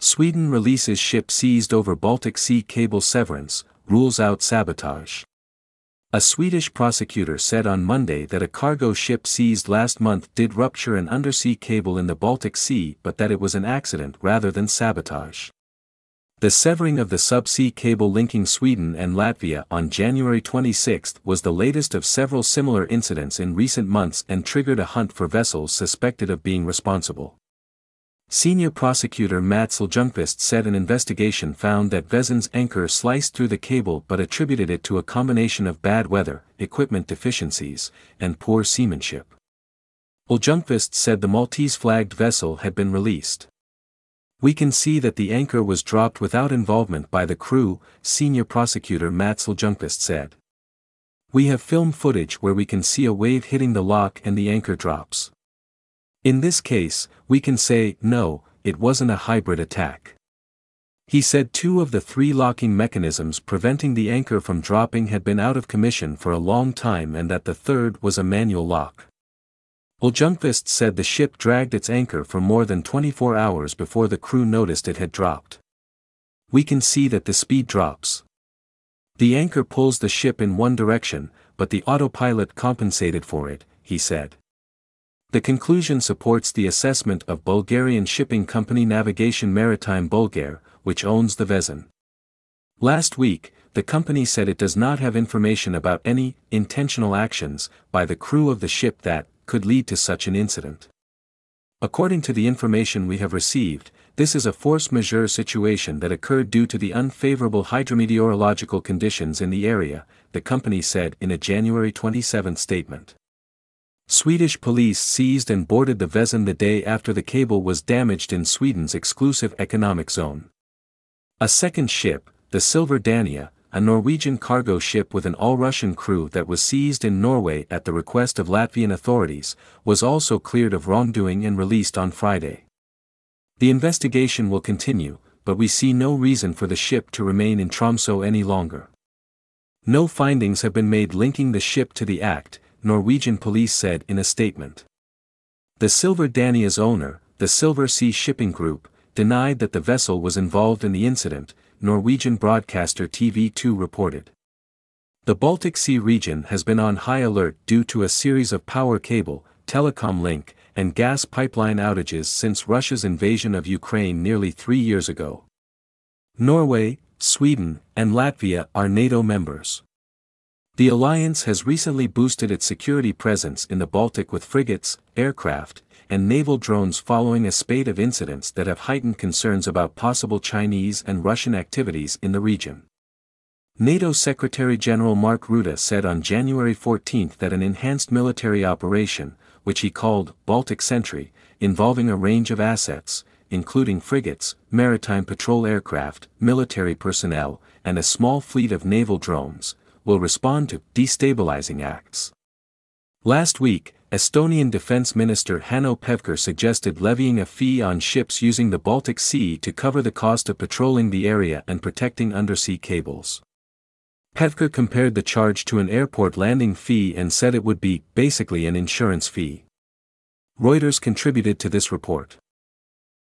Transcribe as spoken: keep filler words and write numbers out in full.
Sweden releases ship seized over Baltic Sea cable severance, rules out sabotage. A Swedish prosecutor said on Monday that a cargo ship seized last month did rupture an undersea cable in the Baltic Sea but that it was an accident rather than sabotage. The severing of the subsea cable linking Sweden and Latvia on January twenty-sixth was the latest of several similar incidents in recent months and triggered a hunt for vessels suspected of being responsible. Senior prosecutor Mats Ljungqvist said an investigation found that Vesen's anchor sliced through the cable but attributed it to a combination of bad weather, equipment deficiencies, and poor seamanship. Ljungqvist said the Maltese-flagged vessel had been released. "We can see that the anchor was dropped without involvement by the crew," senior prosecutor Mats Ljungqvist said. "We have film footage where we can see a wave hitting the lock and the anchor drops. In this case, we can say, no, it wasn't a hybrid attack." He said two of the three locking mechanisms preventing the anchor from dropping had been out of commission for a long time and that the third was a manual lock. Ljungqvist said the ship dragged its anchor for more than twenty-four hours before the crew noticed it had dropped. "We can see that the speed drops. The anchor pulls the ship in one direction, but the autopilot compensated for it," he said. The conclusion supports the assessment of Bulgarian shipping company Navigation Maritime Bulgar, which owns the Vesen. Last week, the company said it does not have information about any intentional actions by the crew of the ship that could lead to such an incident. "According to the information we have received, this is a force majeure situation that occurred due to the unfavorable hydrometeorological conditions in the area," the company said in a January twenty-seventh statement. Swedish police seized and boarded the Vesen the day after the cable was damaged in Sweden's exclusive economic zone. A second ship, the Silver Dania, a Norwegian cargo ship with an all-Russian crew that was seized in Norway at the request of Latvian authorities, was also cleared of wrongdoing and released on Friday. "The investigation will continue, but we see no reason for the ship to remain in Tromsø any longer. No findings have been made linking the ship to the act," Norwegian police said in a statement. The Silver Dania's owner, the Silver Sea Shipping Group, denied that the vessel was involved in the incident, Norwegian broadcaster T V two reported. The Baltic Sea region has been on high alert due to a series of power cable, telecom link, and gas pipeline outages since Russia's invasion of Ukraine nearly three years ago. Norway, Sweden, and Latvia are NATO members. The alliance has recently boosted its security presence in the Baltic with frigates, aircraft, and naval drones following a spate of incidents that have heightened concerns about possible Chinese and Russian activities in the region. NATO Secretary-General Mark Rutte said on January fourteenth that an enhanced military operation, which he called Baltic Sentry, involving a range of assets, including frigates, maritime patrol aircraft, military personnel, and a small fleet of naval drones, will respond to destabilizing acts. Last week, Estonian Defense Minister Hanno Pevkur suggested levying a fee on ships using the Baltic Sea to cover the cost of patrolling the area and protecting undersea cables. Pevkur compared the charge to an airport landing fee and said it would be, basically, an insurance fee. Reuters contributed to this report.